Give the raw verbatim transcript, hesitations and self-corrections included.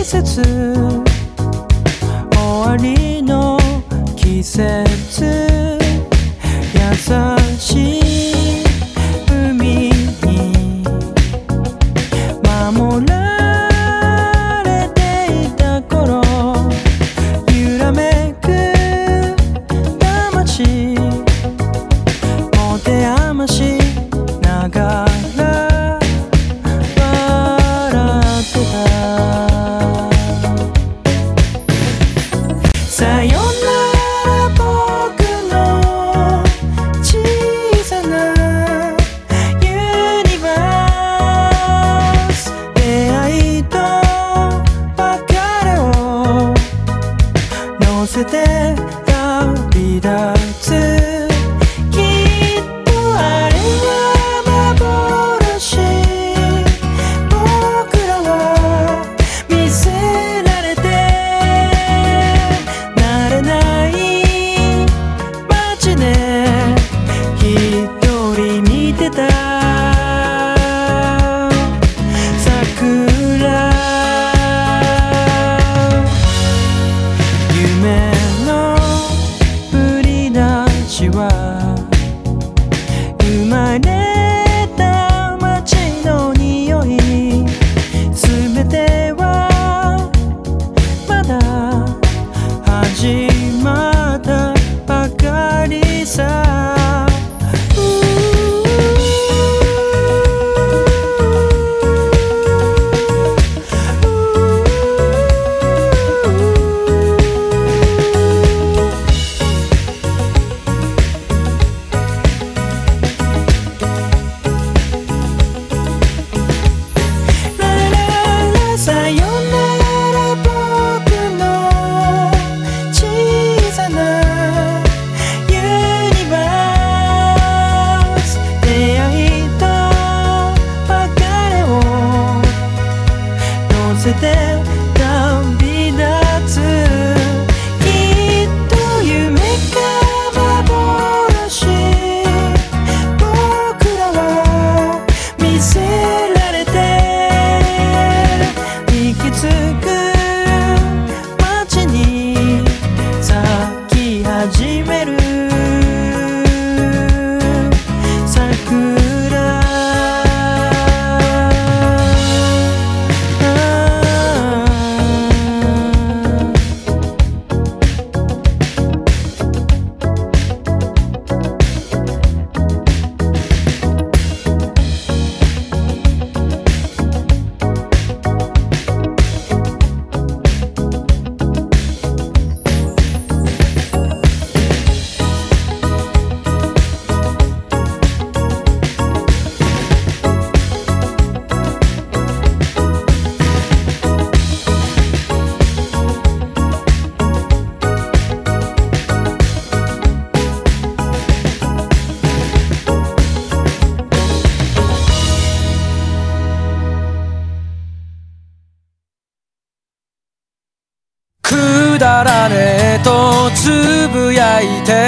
節終わりの季節優しい海に守られていた頃揺らめく魂持て余しながら笑ってたさよなら僕の小さなユニバース出会いと別れを乗せて旅立つきっとあれは幻僕らは見せられて慣れない街で一人見てた桜夢の降り出しは生まれた街の匂いすべてはまだ始まったばかりささよなら僕の小さなユニバース出会いと別れを乗せて旅立つきっと夢か幻僕らは見せられて行き着く街に咲き始める桜くだらねえとつぶやいて